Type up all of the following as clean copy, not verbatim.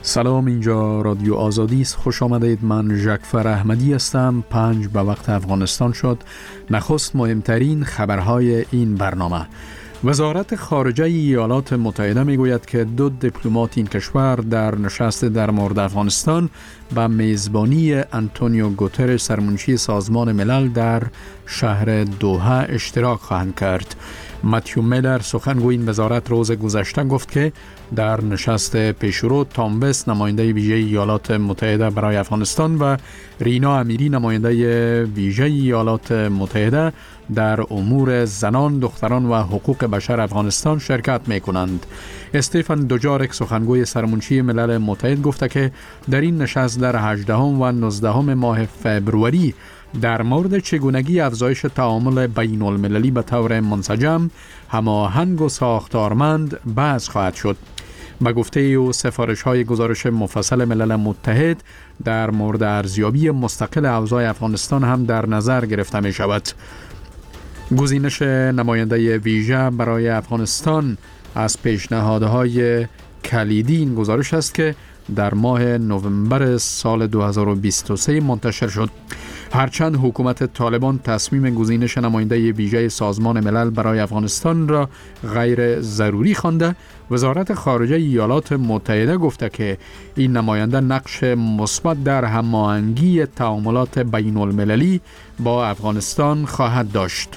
سلام، اینجا رادیو آزادی است. خوش آمدید. من ژکفر احمدی هستم. 5 به وقت افغانستان شد. نخست مهمترین خبرهای این برنامه. وزارت خارجه ایالات متحده میگوید که 2 دیپلمات این کشور در نشست در مورد افغانستان به میزبانی آنتونیو گوترش سرمنشی سازمان ملل در شهر دوحه اشتراک خواهند کرد. متیو میلر سخنگوی این وزارت روز گذشته گفت که در نشست پیشرو تام وست نماینده ویژه ایالات متحده برای افغانستان و رینا امیری نماینده ویژه ایالات متحده در امور زنان، دختران و حقوق بشر افغانستان شرکت می کنند. استیفن دوجارک سخنگوی سرمنشی ملل متحد گفته که در این نشست در 18 و 19 ماه فبروری در مورد چگونگی افزایش تعامل بین المللی به طور منسجم، هماهنگ و ساختارمند بحث خواهد شد. به گفته او سفارش‌های گزارش مفصل ملل متحد در مورد ارزیابی مستقل اوضاع افغانستان هم در نظر گرفته می شود. گزینش نماینده ویژه برای افغانستان از پیشنهادهای کلیدی این گزارش است که در ماه نوامبر سال 2023 منتشر شد. هرچند حکومت طالبان تصمیم گزینش نماینده ویژه سازمان ملل برای افغانستان را غیر ضروری خوانده، وزارت خارجه ایالات متحده گفته که این نماینده نقش مثبت در هماهنگی تعاملات بین المللی با افغانستان خواهد داشت.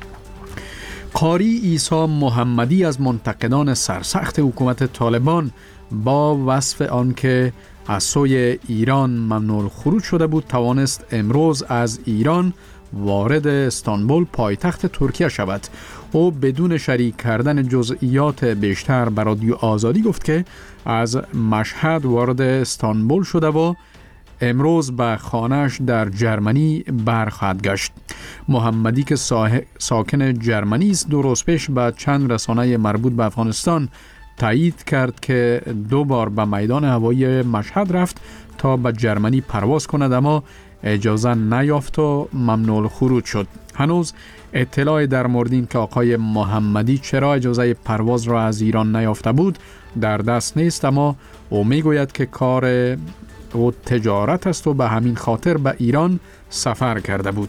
قاری عیسی محمدی از منتقدان سرسخت حکومت طالبان با وصف آنکه از سوی ایران ممنوع الخروج شده بود توانست امروز از ایران وارد استانبول پایتخت ترکیه شود. او بدون شریک کردن جزئیات بیشتر به رادیو آزادی گفت که از مشهد وارد استانبول شده و امروز به خانه‌اش در جرمنی برخواهد گشت. محمدی که ساکن جرمنی است 2 روز پیش به چند رسانه مربوط به افغانستان تایید کرد که 2 بار به میدان هوایی مشهد رفت تا به جرمنی پرواز کند، اما اجازه نیافت و ممنوع الخروج شد. هنوز اطلاعی در مورد این که آقای محمدی چرا اجازه پرواز را از ایران نیافته بود در دست نیست، اما او میگوید که کار او تجارت است و به همین خاطر به ایران سفر کرده بود.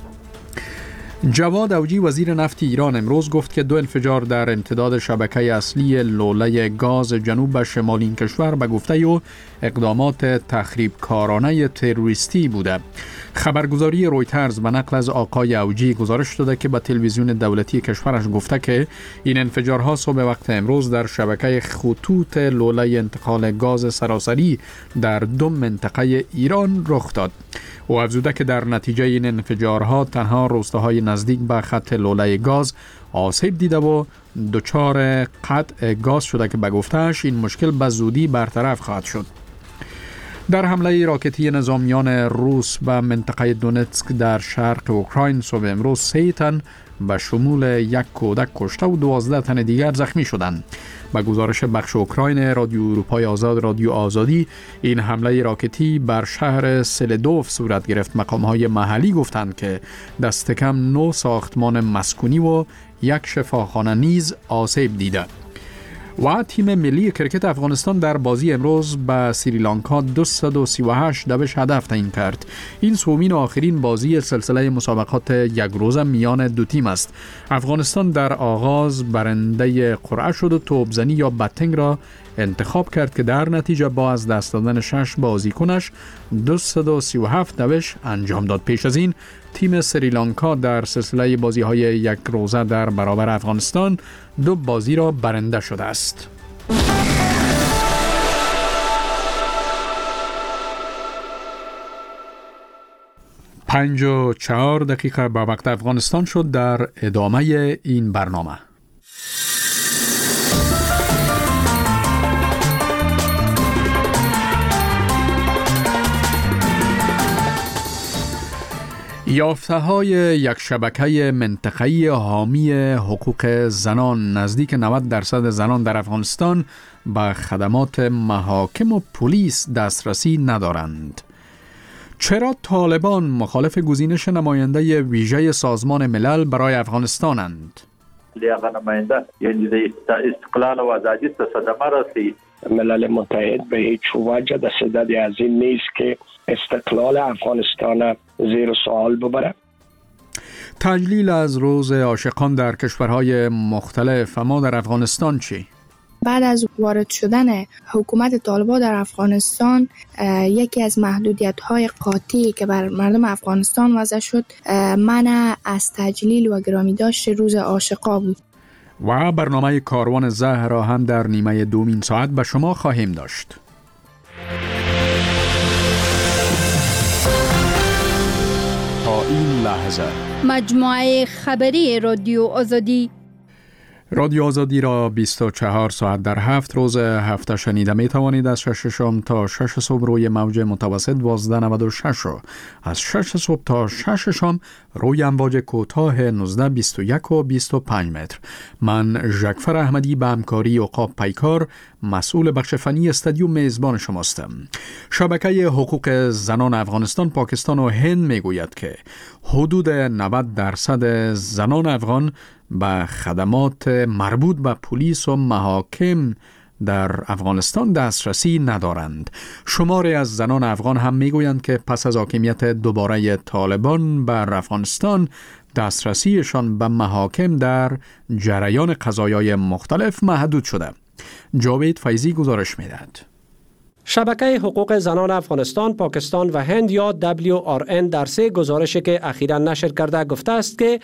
جواد اوجی وزیر نفت ایران امروز گفت که 2 انفجار در امتداد شبکه اصلی لوله گاز جنوب شمال این کشور به گفته او اقدامات تخریبکارانه تروریستی بوده. خبرگزاری رویترز به نقل از آقای اوجی گزارش داده که به تلویزیون دولتی کشورش گفته که این انفجارها صبح وقت امروز در شبکه خطوط لوله انتقال گاز سراسری در 2 منطقه ایران رخ داد. او افزوده که در نتیجه این انفجارها تنها روستاهای نزدیک به خط لوله گاز آسیب دیده و دچار قطع گاز شده که به گفته‌اش این مشکل به زودی برطرف خواهد شد. در حمله راکتی نظامیان روس به منطقه دونتسک در شرق اوکراین صبح امروز 3 تن به شمول 1 کودک کشته و 12 تن دیگر زخمی شدند. به گزارش بخش اوکراین رادیو اروپای آزاد رادیو آزادی، این حمله راکتی بر شهر سلدوف صورت گرفت. مقام‌های محلی گفتند که دست کم 9 ساختمان مسکونی و 1 شفاخانه نیز آسیب دیده. و تیم ملی کرکت افغانستان در بازی امروز با سریلانکا 238 دبش هدف تعیین کرد. این سومین و آخرین بازی سلسله مسابقات یک روزه میان 2 تیم است. افغانستان در آغاز برنده قرعه شد و توپزنی یا بتنگ را انتخاب کرد که در نتیجه با از دست دادن 6 بازیکنش 237 دبش انجام داد. پیش از این تیم سریلانکا در سلسله بازی‌های یک روزه در برابر افغانستان 2 بازی را برنده شده است. پنج و 4 دقیقه به وقت افغانستان شد. در ادامه این برنامه یافته‌های یک شبکه منطقه‌ای حامی حقوق زنان، نزدیک 90% زنان در افغانستان به خدمات محاکم و پلیس دسترسی ندارند. چرا طالبان مخالف گزینش نماینده ویژه سازمان ملل برای افغانستانند؟ دغه نماینده یعنی د استقلال او ازادي ته صدمه رسي ملل متحد به هیچ وجه در صدد از این نیست که استقلال افغانستان زیر سوال ببره. تجلیل از روز عاشقان در کشورهای مختلف، اما در افغانستان چی؟ بعد از وارد شدن حکومت طالبان در افغانستان، یکی از محدودیت‌های قاطعی که بر مردم افغانستان وضع شد منع از تجلیل و گرامی داشت روز عاشقا بود. و برنامه کاروان زهرا هم در نیمه دومین ساعت به شما خواهیم داشت. تا این لحظه مجموعه خبری رادیو آزادی. رادیو آزادی را 24 ساعت در 7 روز هفته شنیده می توانید. از 6 شام تا 6 صبح روی موج متوسط 1296 رو، از 6 صبح تا 6 شام روی امواج کوتاه 1921 و 25 متر. من ژکفر احمدی به همکاری عقاب پیکار مسئول بخش فنی استودیو میزبان شماستم. شبکه حقوق زنان افغانستان، پاکستان و هند می گوید که حدود 90% زنان افغان به خدمات مربوط به پلیس و محاکم در افغانستان دسترسی ندارند. شماری از زنان افغان هم میگویند که پس از حاکمیت دوباره طالبان بر افغانستان، دسترسیشان به محاکم در جریان قضایای مختلف محدود شده. جاوید فیضی گزارش میدهد. شبکه حقوق زنان افغانستان، پاکستان و هند یا WRN در 3 گزارشی که اخیراً نشر کرده گفته است که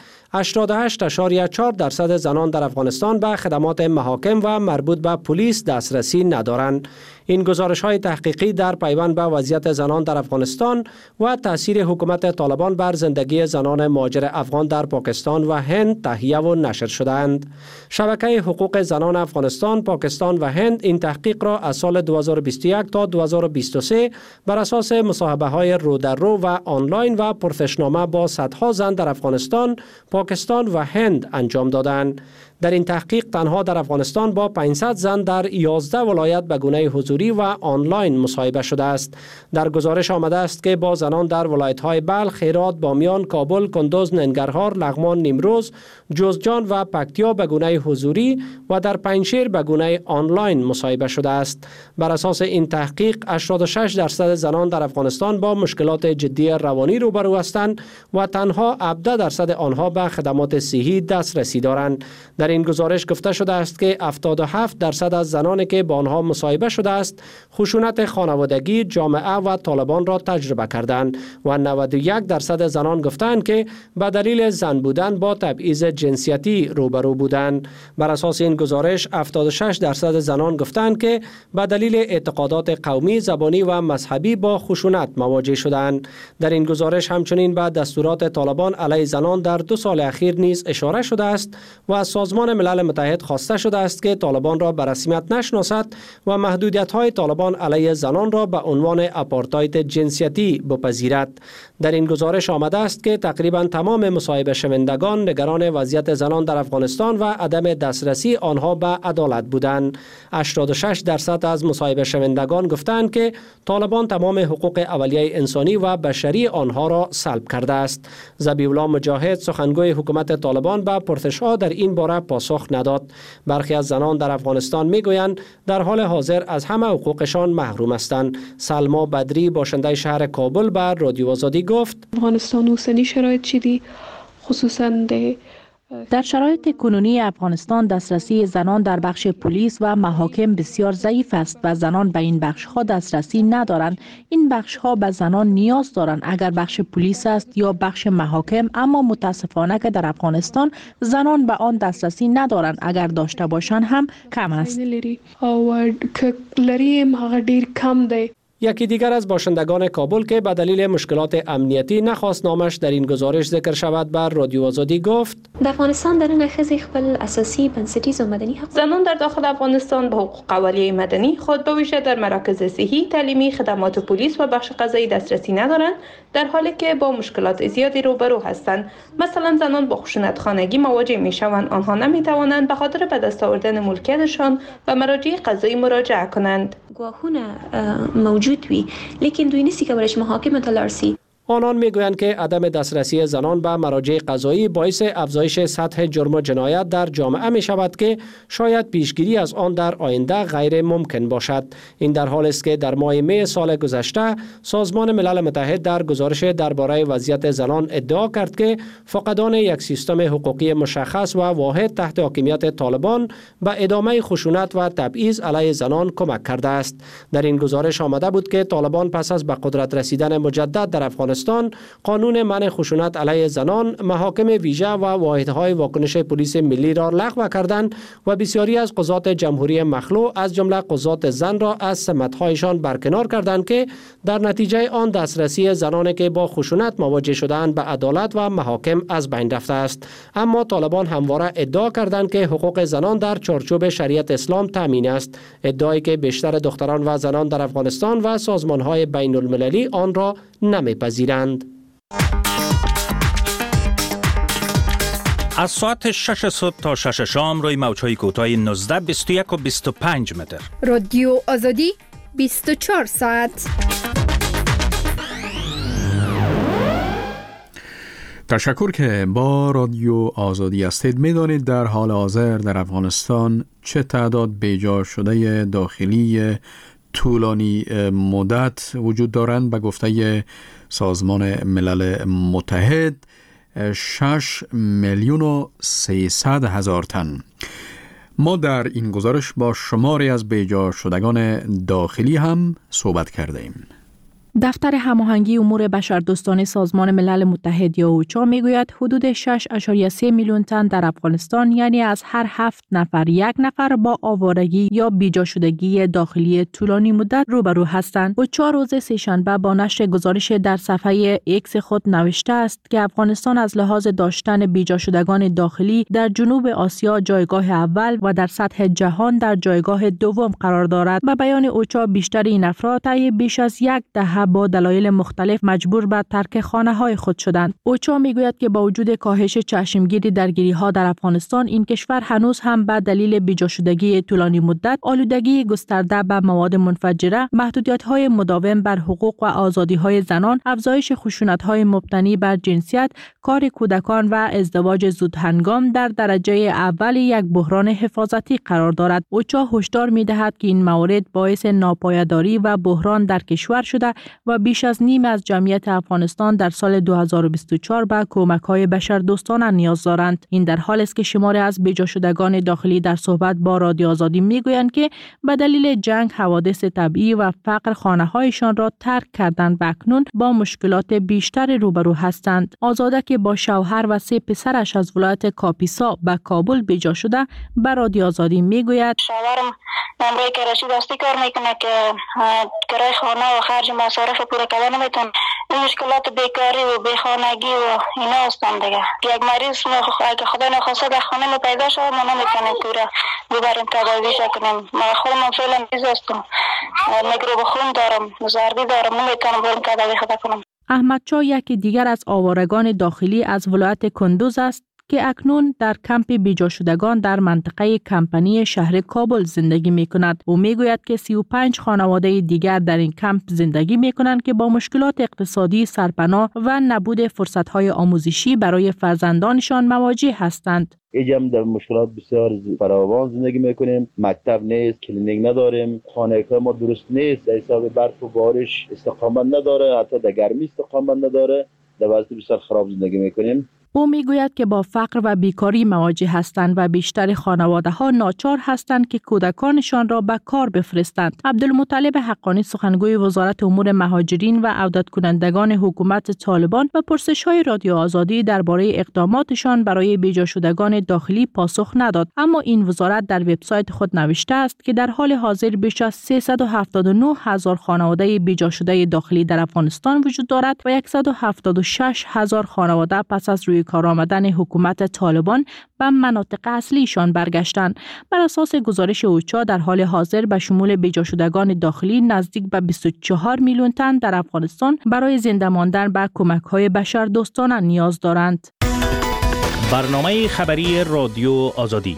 88.4% زنان در افغانستان به خدمات محاکم و مربوط به پلیس دسترسی ندارند. این گزارش‌های تحقیقی در پیوند به وضعیت زنان در افغانستان و تأثیر حکومت طالبان بر زندگی زنان مهاجر افغان در پاکستان و هند تهیه و نشر شده‌اند. شبکه حقوق زنان افغانستان، پاکستان و هند این تحقیق را از سال 2021 تا 2023 بر اساس مصاحبه‌های رو در رو و آنلاین و پرسشنامه با صدها زن در افغانستان، پاکستان و هند انجام دادند. در این تحقیق تنها در افغانستان با 500 زن در 11 ولایت به گونه حضوری و آنلاین مصاحبه شده است. در گزارش آمده است که با زنان در ولایت‌های بلخ، هرات، بامیان، کابل، کندوز، ننگرهار، لغمان، نیمروز، جوزجان و پکتیا به گونه حضوری و در پنجشیر به گونه آنلاین مصاحبه شده است. بر اساس این تحقیق 86% زنان در افغانستان با مشکلات جدی روانی روبرو هستند و تنها 17% آنها به خدمات صحی دسترسی دارند. در این گزارش گفته شده است که 77% از زنانی که با آنها مصاحبه شده است خشونت خانوادگی، جامعه و طالبان را تجربه کردند و 91% زنان گفتند که به دلیل زن بودن با تبعیض جنسیتی روبرو بودند. بر اساس این گزارش 76% زنان گفتند که به دلیل اعتقادات قومی، زبانی و مذهبی با خشونت مواجه شدند. در این گزارش همچنین به دستورات طالبان علیه زنان در 2 سال اخیر نیز اشاره شده است و از سازمان ملل متحد خواسته شده است که طالبان را به رسمیت نشناسد و محدودیت‌های طالبان علیه زنان را به عنوان آپارتاید جنسیتی بپذیرد. در این گزارش آمده است که تقریبا تمام مصاحبه شوندگان نگران وضعیت زنان در افغانستان و عدم دسترسی آنها به عدالت بودند. 86% از مصاحبه شوندگان گفتند که طالبان تمام حقوق اولیه انسانی و بشری آنها را سلب کرده است. ذبیح‌الله مجاهد، سخنگوی حکومت طالبان، به پرسش‌ها در این باره پاسخ نداد. برخی از زنان در افغانستان میگویند در حال حاضر از همه حقوقشان محروم هستند. سلما بدری، باشنده شهر کابل، به رادیو آزادی گفت: افغانستان اوسنی شرایط چی خصوصا در شرایط کنونی افغانستان دسترسی زنان در بخش پلیس و محاکم بسیار ضعیف است و زنان به این بخش ها دسترسی ندارند. این بخش ها به زنان نیاز دارند، اگر بخش پلیس است یا بخش محاکم، اما متاسفانه که در افغانستان زنان به آن دسترسی ندارند، اگر داشته باشند هم کم است. یکی دیگر از باشندگان کابل که به دلیل مشکلات امنیتی نخواست نامش در این گزارش ذکر شود بر رادیو آزادی گفت: در افغانستان درنه ښځې خپل اساسی بنسټیز و مدنی حق زنان در داخل افغانستان به حقوق اولیه مدنی خود به ویژه در مراکز صحی، تعلیمی، خدمات پلیس و بخش قضایی دسترسی ندارند، در حالی که با مشکلات زیادی روبرو هستند. مثلا زنان با خشونت خانگی مواجه میشوند، آنها نمیتوانند به خاطر به دست آوردن ملکیتشان و مراجع قضایی مراجعه کنند. گواهونه موجود وي، لیکن دوی نسی کولای چې محاکم ته لاړ شي. آنان میگویند که عدم دسترسی زنان به مراجع قضایی باعث افزایش سطح جرم و جنایت در جامعه می شود که شاید پیشگیری از آن در آینده غیر ممکن باشد. این در حالی است که در ماه می سال گذشته سازمان ملل متحد در گزارش درباره وضعیت زنان ادعا کرد که فقدان یک سیستم حقوقی مشخص و واحد تحت حاکمیت طالبان به ادامه خشونت و تبعیض علیه زنان کمک کرده است. در این گزارش آمده بود که طالبان پس از به قدرت رسیدن مجدد در افغانستان قانون منع خشونت علیه زنان، محاکم ویژه و واحدهای واکنش پلیس ملی را لغو کردند و بسیاری از قضات جمهوری مخلوع از جمله قضات زن را از سمت‌هایشان برکنار کردند که در نتیجه آن دسترسی زنانی که با خشونت مواجه شدند به عدالت و محاکم از بین رفته است. اما طالبان همواره ادعا کردند که حقوق زنان در چارچوب شریعت اسلام تامین است، ادعایی که بیشتر دختران و زنان در افغانستان و سازمان‌های بین المللی آن را نمی‌پذیرند. از ساعت 6 صبح تا 6 شام روی موج‌های کوتاه 19، 21 و 25 متر. رادیو آزادی 24 ساعت. تشکر که با رادیو آزادی هستید. می‌دانید در حال حاضر در افغانستان چه تعداد بیجا شده داخلی طولانی مدت وجود دارند؟ به گفته سازمان ملل متحد 6,300,000 تن. ما در این گزارش با شماری از بیجا شدگان داخلی هم صحبت کرده ایم. دفتر هماهنگی امور بشردوستانه سازمان ملل متحد یا اوچا میگوید حدود 6.3 میلیون تن در افغانستان، یعنی از هر 7 نفر 1 نفر با آوارگی یا بیجا شدگی داخلی طولانی مدت روبرو هستند. اوچا روز سه‌شنبه با نشر گزارش در صفحه ایکس خود نوشته است که افغانستان از لحاظ داشتن بیجا شدگان داخلی در جنوب آسیا جایگاه اول و در سطح جهان در جایگاه دوم قرار دارد. به بیان اوچا بیشتر این افراد طی بیش از یک دهه با دلایل مختلف مجبور به ترک خانه‌های خود شدند. اوچا میگوید که با وجود کاهش چشمگیری درگیری‌ها در افغانستان، این کشور هنوز هم به دلیل بیجا شدگی طولانی مدت، آلودگی گسترده به مواد منفجره، محدودیت‌های مداوم بر حقوق و آزادی‌های زنان، افزایش خشونت‌های مبتنی بر جنسیت، کار کودکان و ازدواج زودهنگام در درجه اول یک بحران حفاظتی قرار دارد. اوچا هشدار می‌دهد که این موارد باعث ناپایداری و بحران در کشور شده و بیش از نیم از جمعیت افغانستان در سال 2024 به کمک‌های بشردوستانه نیاز دارند. این در حالی است که شماری از بیجا شدگان داخلی در صحبت با رادیو آزادی میگویند که به دلیل جنگ، حوادث طبیعی و فقر خانه‌هایشان را ترک کردند و اکنون با مشکلات بیشتر روبرو هستند. آزاده که با شوهر و 3 پسرش از ولایت کاپیسا به کابل بیجا شده به رادیو آزادی میگوید شوهرم نمره کرشی دستی کار میکنه که کرای خانه و خرج مصارف پوره کردن نمیتونه. این مشکلات بیکاری و بیخانگی و اینا هستن دیگه. یک مریض اگه خدا نخواسته در خانه ما پیدا شد ما نمیتونیم پوره ببریم تداویش کنیم. ما خودم فعلا مریض هستم، میکروب خون دارم، زردی دارم، نمیتونم برم تداوی خدا کنم. احمد چا یکی دیگر از آوارگان داخلی از ولایت کندوز است که اکنون در کمپ بیجا شدگان در منطقه کمپانی شهر کابل زندگی می کند. او می گوید که 35 خانواده دیگر در این کمپ زندگی می کنند که با مشکلات اقتصادی، سرپناه و نبود فرصت‌های آموزشی برای فرزندانشان مواجه هستند. اینجا هم در مشکلات بسیار فراوان زندگی میکنیم. مکتب نیست، کلینیک نداریم، خانه ما درست نیست، در حساب برف و بارش استقامت نداره، حتی در گرمی استقامت نداره، در وضع بسیار خراب زندگی میکنیم. او میگوید که با فقر و بیکاری مواجه هستند و بیشتر خانواده‌ها ناچار هستند که کودکانشان را به کار بفرستند. عبدالمطلب حقانی، سخنگوی وزارت امور مهاجرین و عودت کنندگان حکومت طالبان، به پرسش‌های رادیو آزادی درباره اقداماتشان برای بیجا شدگان داخلی پاسخ نداد. اما این وزارت در وبسایت خود نوشته است که در حال حاضر بیش از 379,000 خانواده بیجا شده داخلی در افغانستان وجود دارد و 176,000 خانواده پس از روی کار آمدن حکومت طالبان به مناطق اصلیشان برگشتند. بر اساس گزارش اوچا در حال حاضر به شمول بیجا شدگان داخلی نزدیک به 24 میلیون تن در افغانستان برای زنده ماندن به کمک‌های بشردوستانه نیاز دارند. برنامه خبری رادیو آزادی.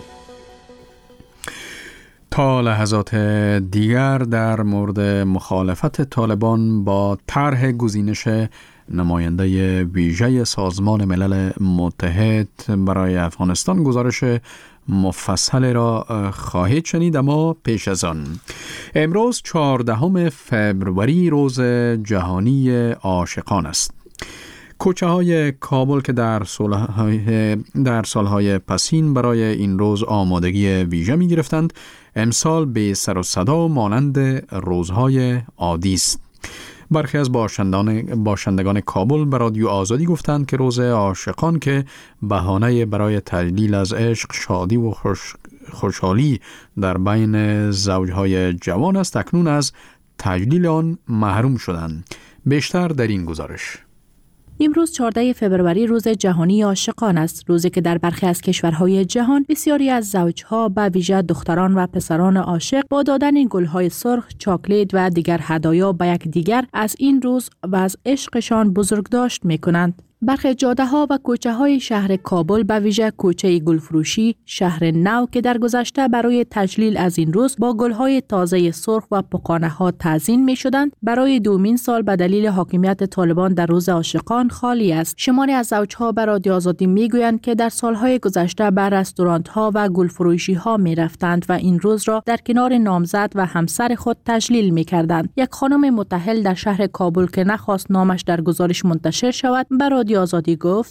تا لحظات دیگر در مورد مخالفت طالبان با طرح گزینش نماینده ویژه سازمان ملل متحد برای افغانستان گزارش مفصل را خواهید شنید. اما پیش از آن امروز 14 فبروری روز جهانی عاشقان است. کوچه های کابل که در سالهای پسین برای این روز آمادگی ویژه می گرفتند، امسال به سر و صدا مانند روزهای عادی است. برخی از باشندگان کابل به رادیو آزادی گفتند که روز عاشقان که بهانه برای تجلیل از عشق، شادی و خوشحالی در بین زوجهای جوان است، اکنون از تجلیل آن محروم شدند. بیشتر در این گزارش. امروز 14 فبروری روز جهانی عاشقان است، روزی که در برخی از کشورهای جهان بسیاری از زوجها به ویژه دختران و پسران عاشق با دادن گل‌های سرخ، چاکلت و دیگر هدایا به یکدیگر از این روز و از عشقشان بزرگداشت می‌کنند. برخی جاده‌ها و کوچه‌های شهر کابل به ویژه کوچه گلفروشی شهر نو که در گذشته برای تجلیل از این روز با گل‌های تازه سرخ و پکانه‌ها تزیین می‌شدند، برای دومین سال به دلیل حاکمیت طالبان در روز عاشقان خالی است. شماری از زوجها به رادیو آزادی می‌گویند که در سال‌های گذشته به رستوران‌ها و گلفروشی‌ها می‌رفتند و این روز را در کنار نامزد و همسر خود تجلیل می‌کردند. یک خانم متأهل در شهر کابل که نخواست نامش در گزارش منتشر شود، رادیو آزادی گفت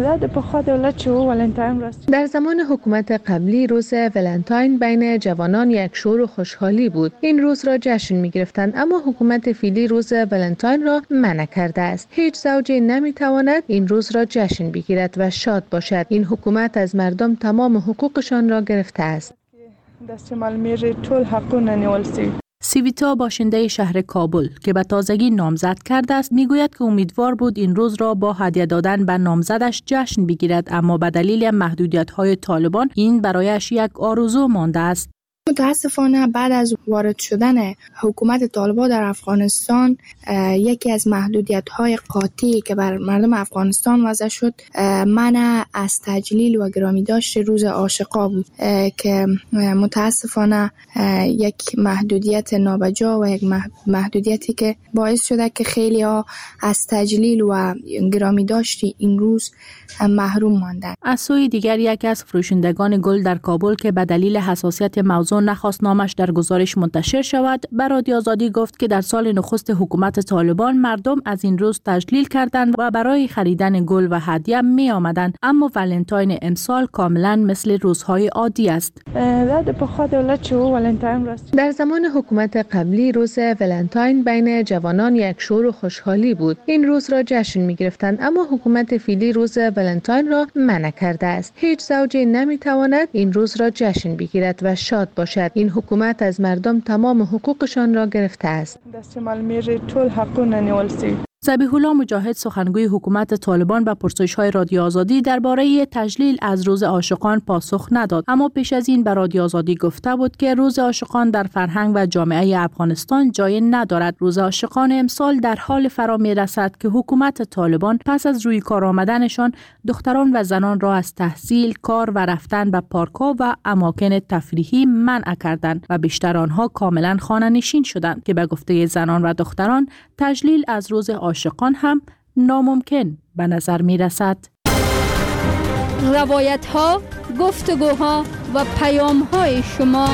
در زمان حکومت قبلی روز ولنتاین بین جوانان یک شور و خوشحالی بود. این روز را جشن می گرفتند، اما حکومت فعلی روز ولنتاین را منع کرده است. هیچ زوجی نمی تواند این روز را جشن بگیرد و شاد باشد. این حکومت از مردم تمام حقوقشان را گرفته است. سیویتا باشنده شهر کابل که به تازگی نامزد کرده است میگوید که امیدوار بود این روز را با هدیه دادن به نامزدش جشن بگیرد، اما به دلیل محدودیت‌های طالبان این برایش یک آرزو مانده است. متاسفانه بعد از وارد شدن حکومت طالبان در افغانستان یکی از محدودیت‌های قاطعی که بر مردم افغانستان وضع شد منع از تجلیل و گرامی داشت روز عاشقا بود که متاسفانه یک محدودیت نابجا و یک محدودیتی که باعث شده که خیلی ها از تجلیل و گرامی داشتی این روز محروم ماندند. از سوی دیگر یک از فروشندگان گل در کابل که به دلیل حساسیت موضوع نخواست نامش در گزارش منتشر شود به رادیو آزادی گفت که در سال نخست حکومت طالبان مردم از این روز تجلیل کردند و برای خریدن گل و هدیه می آمدند، اما ولنتاین امسال کاملا مثل روزهای عادی است. در زمان حکومت قبلی روز ولنتاین بین جوانان یک شور و خوشحالی بود. این روز را جشن می گرفتند، اما حکومت فعلی روز ولنتاین را منع کرده است. هیچ زوجی نمی تواند این روز را جشن بگیرد و شاد باشد. این حکومت از مردم تمام حقوقشان را گرفته است. ذبیح الله مجاهد سخنگوی حکومت طالبان به پرسش‌های رادیو آزادی درباره تجلیل از روز عاشقان پاسخ نداد، اما پیش از این به رادیو آزادی گفته بود که روز عاشقان در فرهنگ و جامعه افغانستان جای ندارد. روز عاشقان امسال در حال فرا می‌رسد که حکومت طالبان پس از روی کار آمدنشان دختران و زنان را از تحصیل، کار و رفتن به پارک‌ها و اماکن تفریحی منع کردند و بیشتر آنها کاملا خانه‌نشین شدند که به گفته زنان و دختران تجلیل از روز عاشقان هم ناممکن به نظر می رسد. روایت ها، گفتگوها و پیام های شما.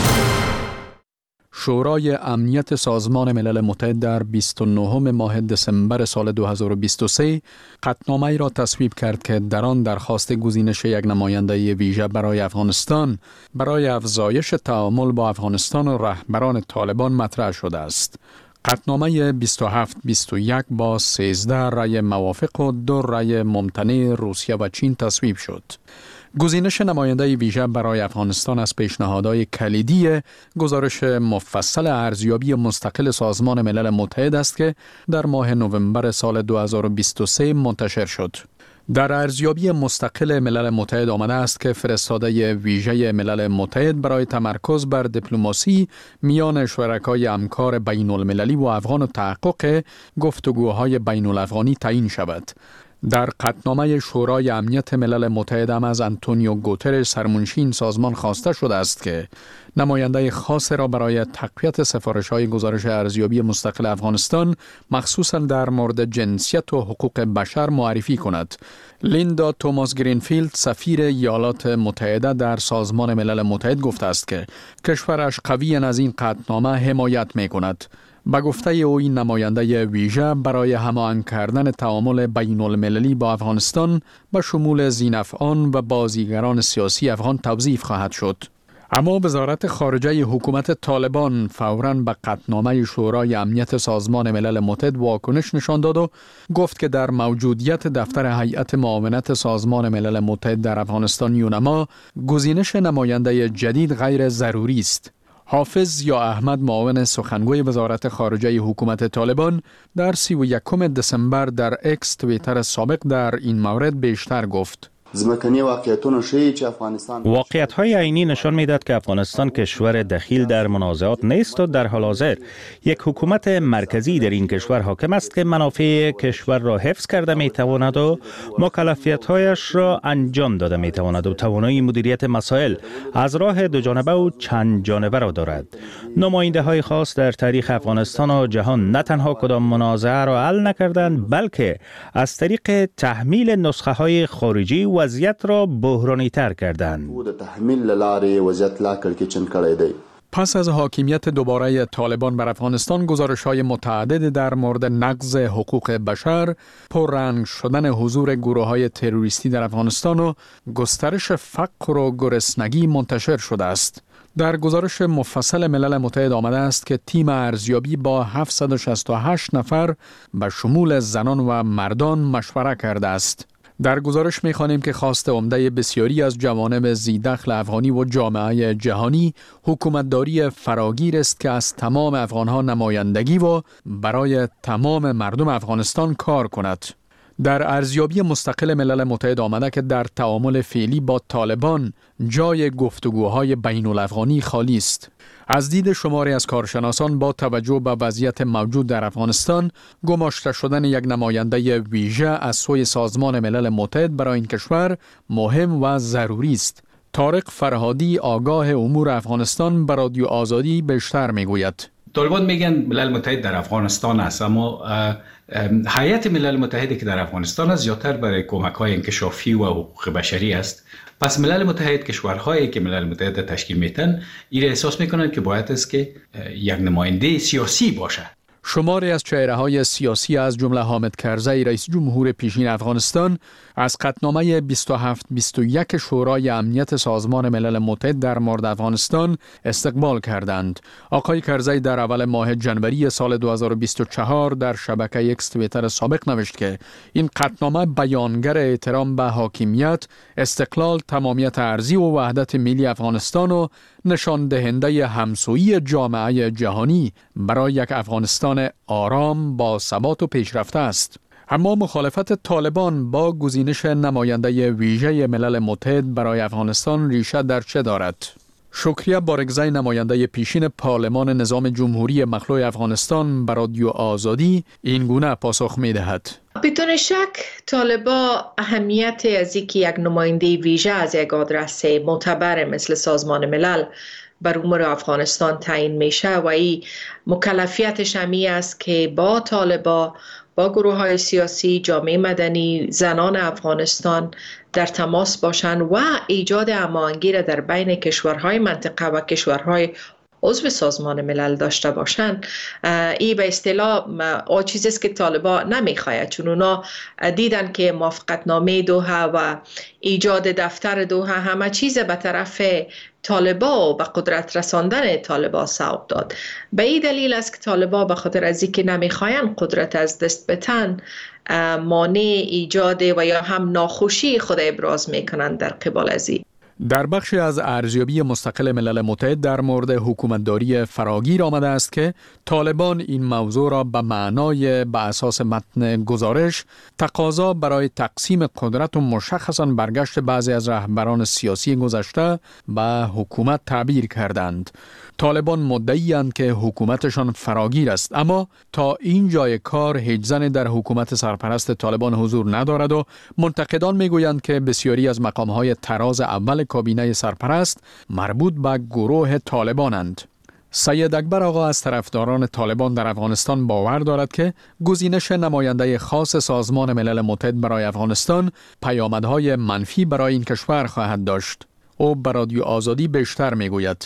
شورای امنیت سازمان ملل متحد در 29 ماه دسامبر سال 2023 قطعنامه‌ای را تصویب کرد که در آن درخواست گزینش یک نماینده ویژه برای افغانستان برای افزایش تعامل با افغانستان و رهبران طالبان مطرح شده است. قطعنامه 2721 با 13 رأی موافق و 2 رأی ممتنع روسیه و چین تصویب شد. گزینش نماینده ویژه برای افغانستان از پیشنهادهای کلیدی گزارش مفصل ارزیابی مستقل سازمان ملل متحد است که در ماه نوامبر سال 2023 منتشر شد. در ارزیابی مستقل ملل متحد آمده است که فرستاده ویژه ملل متحد برای تمرکز بر دیپلماسی میان شرکای همکار بین المللی و افغان و تحقق گفتگوهای بین الافغانی تعیین شود. در قطعنامه شورای امنیت ملل متحد هم از آنتونیو گوترش سرمنشی این سازمان خواسته شده است که نماینده خاص را برای تقویت سفارش‌های گزارش ارزیابی مستقل افغانستان مخصوصاً در مورد جنسیت و حقوق بشر معرفی کند. لیندا توماس گرینفیلد سفیر ایالات متحده در سازمان ملل متحد گفته است که کشورش قویاً از این قطعنامه حمایت می‌کند. با گفته او این نماینده ویژه برای هماهنگ کردن تعامل بین المللی با افغانستان به شمول ذی‌نفعان و بازیگران سیاسی افغان توظیف خواهد شد. اما وزارت خارجه حکومت طالبان فوراً به قطعنامه شورای امنیت سازمان ملل متحد واکنش نشان داد و گفت که در موجودیت دفتر هیئت معاونت سازمان ملل متحد در افغانستان یونما گزینش نماینده جدید غیر ضروری است. حافظ ضیا احمد معاون سخنگوی وزارت خارجه حکومت طالبان در 31 دسامبر در اکس توییتر سابق در این مورد بیشتر گفت. واقعیت‌های عینی نشان می‌دهد که افغانستان کشور دخیل در منازعات نیست و در حال حاضر یک حکومت مرکزی در این کشور حاکم است که منافع کشور را حفظ کرده می‌تواند و مکلفیت‌هایش را انجام داده می‌تواند و توانایی مدیریت مسائل از راه دو جانبه و چند جانبه را دارد. نماینده‌های خاص در تاریخ افغانستان و جهان نه تنها کدام منازعه را حل نکردند بلکه از طریق تحمیل نسخه‌های خارجی وضعیت را بحرانی تر کردند. پس از حاکمیت دوباره طالبان بر افغانستان، گزارش‌های متعدد در مورد نقض حقوق بشر، پررنگ شدن حضور گروه‌های تروریستی در افغانستان و گسترش فقر و گرسنگی منتشر شده است. در گزارش مفصل ملل متحد آمده است که تیم ارزیابی با 768 نفر به شمول زنان و مردان مشوره کرده است. در گزارش می‌خوانیم که خواست عمده بسیاری از جوانب ذی‌دخل افغانی و جامعه جهانی حکومتداری فراگیر است که از تمام افغان‌ها نمایندگی و برای تمام مردم افغانستان کار کند. در ارزیابی مستقل ملل متحد آمده که در تعامل فعلی با طالبان جای گفتگوهای بین الافغانی خالی است. از دید شماری از کارشناسان با توجه به وضعیت موجود در افغانستان، گماشته شدن یک نماینده ویژه از سوی سازمان ملل متحد برای این کشور مهم و ضروری است. طارق فرهادی آگاه امور افغانستان به رادیو آزادی بیشتر میگوید. طالبان میگن ملل متحد در افغانستان است، اما هیئت ملل متحد که در افغانستان است زیادتر برای کمک‌های انکشافی و حقوق بشری است. پس ملل متحد، کشورهایی که ملل متحد تشکیل میتن، این احساس میکنند که باید است که یک نماینده سیاسی باشه. شماری از چهره‌های سیاسی از جمله حامد کرزی رئیس جمهور پیشین افغانستان از قطعنامه 27-21 شورای امنیت سازمان ملل متحد در مورد افغانستان استقبال کردند. آقای کرزی در اول ماه جنوری سال 2024 در شبکه اکس توییتر سابق نوشت که این قطعنامه بیانگر احترام به حاکمیت، استقلال، تمامیت ارضی و وحدت ملی افغانستان و نشان دهنده همسویی جامعه جهانی برای یک افغانستان آرام، با ثبات و پیشرفته است. اما مخالفت طالبان با گزینش نماینده ویژه ملل متحد برای افغانستان ریشه در چه دارد؟ شکریه بارگزی، نماینده پیشین پارلمان نظام جمهوری مخلوع افغانستان، به رادیو آزادی این گونه پاسخ می دهد. بدون شک طالبان اهمیت از اینکه یک نماینده ویژه از یک آدرس معتبر مثل سازمان ملل بر امور افغانستان تعیین میشه و این مکلفیتش همی است که با طالبان، با گروه های سیاسی، جامعه مدنی، زنان افغانستان در تماس باشند و ایجاد هماهنگی را در بین کشورهای منطقه و کشورهای عضو سازمان ملل داشته باشند. این به اصطلاح چیزی است که طالبان نمیخواهد، چون اونا دیدن که موافقتنامه دوحه و ایجاد دفتر دوحه همه چیز به طرف طالبان و به قدرت رساندن طالبان سوق داد. به این دلیل است که طالبان به خاطر از اینکه نمیخواهند قدرت از دست بتن، مانع ایجاد و یا هم ناخوشی خود ابراز میکنند در قبال از این. در بخشی از ارزیابی مستقل ملل متحد در مورد حکومتداری فراگیر آمده است که طالبان این موضوع را به معنای به اساس متن گزارش تقاضا برای تقسیم قدرت و مشخصاً برگشت بعضی از رهبران سیاسی گذشته به حکومت تعبیر کردند. طالبان مدعی‌اند که حکومتشان فراگیر است، اما تا این جای کار هیچ زنی در حکومت سرپرست طالبان حضور ندارد و منتقدان میگویند که بسیاری از مقام‌های تراز اول کابینه سرپرست مربوط به گروه طالبانند. سید اکبر آقا از طرفداران طالبان در افغانستان باور دارد که گزینش نماینده خاص سازمان ملل متحد برای افغانستان پیامدهای منفی برای این کشور خواهد داشت. او به رادیو آزادی بیشتر میگوید.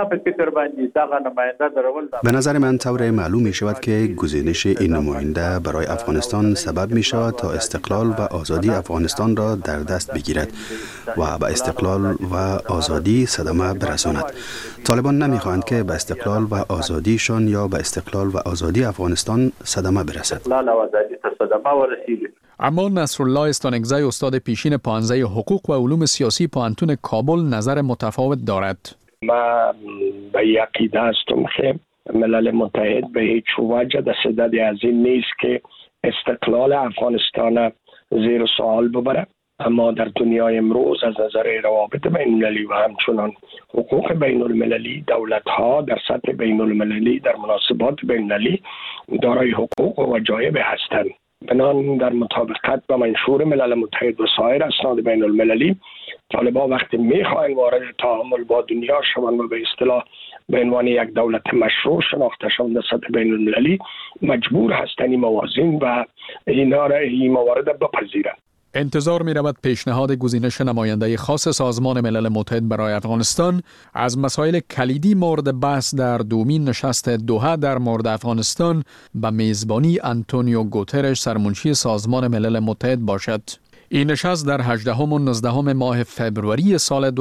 به نظر من طور معلوم می شود که گزینش این نماینده برای افغانستان سبب می شود تا استقلال و آزادی افغانستان را در دست بگیرد و به استقلال و آزادی صدمه برساند. طالبان نمی خواهند که به استقلال و آزادیشان یا به استقلال و آزادی افغانستان صدمه برسد. اما نصرالله استانکزی استاد پیشین پانزه حقوق و علوم سیاسی پوهنتون کابل نظر متفاوت دارد. ما به عقیده هستم که ملل متحد به هیچ وجه در صدد از این نیست که استقلال افغانستان زیر سوال ببره، اما در دنیای امروز از نظر روابط بین المللی و همچنان حقوق بین المللی، دولت‌ها در سطح بین المللی در مناسبات بین المللی دارای حقوق و وجایب هستند. بنابراین در مطابقت با منشور ملل متحد و سایر اسناد بین المللی، طالبان وقتی میخواهند وارد تعامل با دنیا شوند و به اصطلاح به عنوان یک دولت مشروع شناخته شوند در سطح بین المللی، مجبور هستند این موازین و این موارد بپذیرند. انتظار می رود پیشنهاد گزینش نماینده خاص سازمان ملل متحد برای افغانستان از مسائل کلیدی مورد بحث در دومین نشست دوحه در مورد افغانستان به میزبانی آنتونیو گوترش سرمنشی سازمان ملل متحد باشد. این نشست در 18 و 19 ماه فبروری سال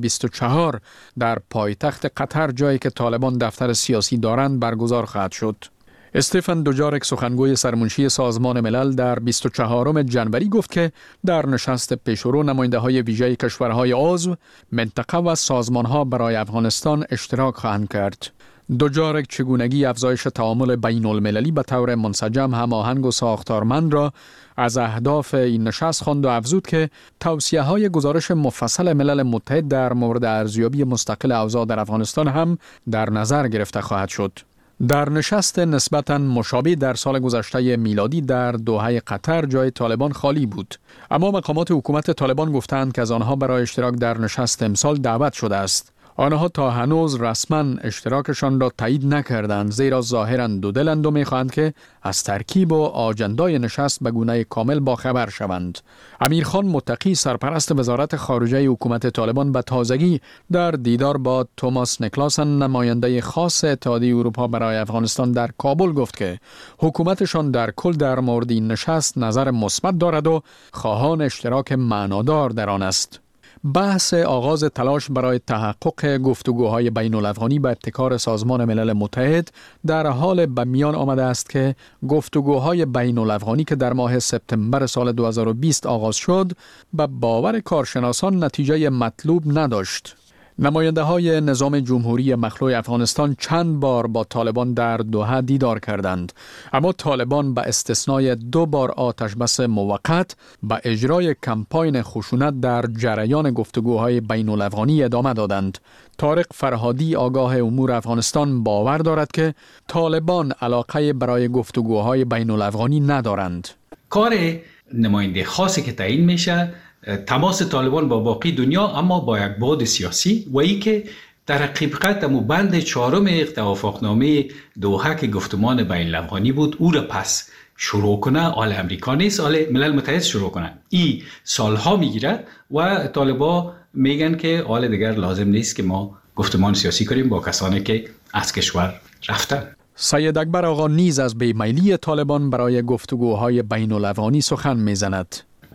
2024 در پایتخت قطر، جایی که طالبان دفتر سیاسی دارند، برگزار خواهد شد. استفان دوجارک سخنگوی سرمنشی سازمان ملل در 24 جنوری گفت که در نشست پیشرو نماینده‌های ویژه کشورهای عضو، منطقه و سازمان‌ها برای افغانستان اشتراک خواهند کرد. دوجارک چگونگی افزایش تعامل بین المللی به طور منسجم، هماهنگ و ساختارمند را از اهداف این نشست خواند و افزود که توصیه‌های گزارش مفصل ملل متحد در مورد ارزیابی مستقل اوضاع در افغانستان هم در نظر گرفته خواهد شد. در نشست نسبتاً مشابه در سال گذشته میلادی در دوحه قطر جای طالبان خالی بود، اما مقامات حکومت طالبان گفتند که از آنها برای اشتراک در نشست امسال دعوت شده است. آنها تا هنوز رسما اشتراکشان را تایید نکردند، زیرا ظاهراً دودلند و می‌خواهند که از ترکیب و آجندای نشست به گونه کامل باخبر شوند. امیرخان متقی سرپرست وزارت خارجه حکومت طالبان به تازگی در دیدار با توماس نیکلاسن نماینده خاص اتحادیه اروپا برای افغانستان در کابل گفت که حکومتشان در کل در مورد این نشست نظر مثبت دارد و خواهان اشتراک معنادار در آن است. بحث آغاز تلاش برای تحقق گفتگوهای بین الافغانی به ابتکار سازمان ملل متحد در حال به میان آمده است که گفتگوهای بین الافغانی که در ماه سپتامبر سال 2020 آغاز شد، به باور کارشناسان نتیجه مطلوب نداشت. نماینده های نظام جمهوری مخلوع افغانستان چند بار با طالبان در دوحه دیدار کردند، اما طالبان به استثنای 2 بار آتش بس موقت به اجرای کمپاین خشونت در جریان گفتگوهای بین الافغانی ادامه دادند. طارق فرهادی آگاه امور افغانستان باور دارد که طالبان علاقه برای گفتگوهای بین الافغانی ندارند. کار نماینده خاصی که تعیین میشه تماس طالبان با باقی دنیا، اما با یک بعد سیاسی و ای که در حقیقت بند 4 توافقنامه دوحه که گفتمان بین الافغانی بود، او را پس شروع کنه. آل امریکا نیست، آل ملل متحد شروع کنه. این سالها میگیره و طالبا میگن که آل دیگر لازم نیست که ما گفتمان سیاسی کنیم با کسانی که از کشور رفتن. سید اکبر آقا نیز از بیمیلی طالبان برای گفتگوهای بین الافغانی سخن میزند.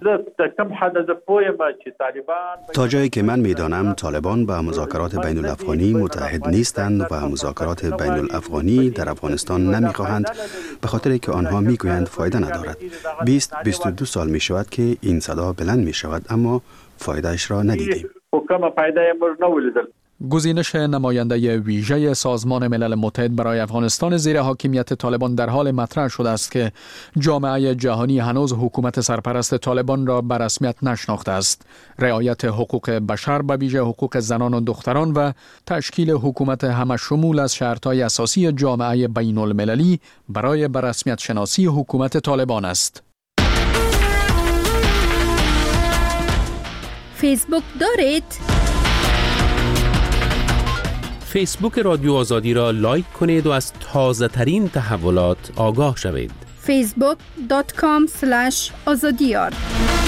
تا جایی که من میدانم طالبان به مذاکرات بین الافغانی متحد نیستند و مذاکرات بین الافغانی در افغانستان نمیخواهند، به خاطر که آنها میگویند فایده ندارد. 20-22 سال می شود که این صدا بلند می شود، اما فایدهش را ندیدیم. کوم پیدا امروز نولیدل. گزینش نماینده ویژه سازمان ملل متحد برای افغانستان زیر حاکمیت طالبان در حال مطرح شده است که جامعه جهانی هنوز حکومت سرپرست طالبان را به رسمیت نشناخته است. رعایت حقوق بشر به ویژه حقوق زنان و دختران و تشکیل حکومت همشمول از شرط‌های اساسی جامعه بین المللی برای به رسمیت شناسی حکومت طالبان است. فیسبوک دارید؟ فیسبوک رادیو آزادی را لایک کنید و از تازه ترین تحولات آگاه شوید. facebook.com/azadiyar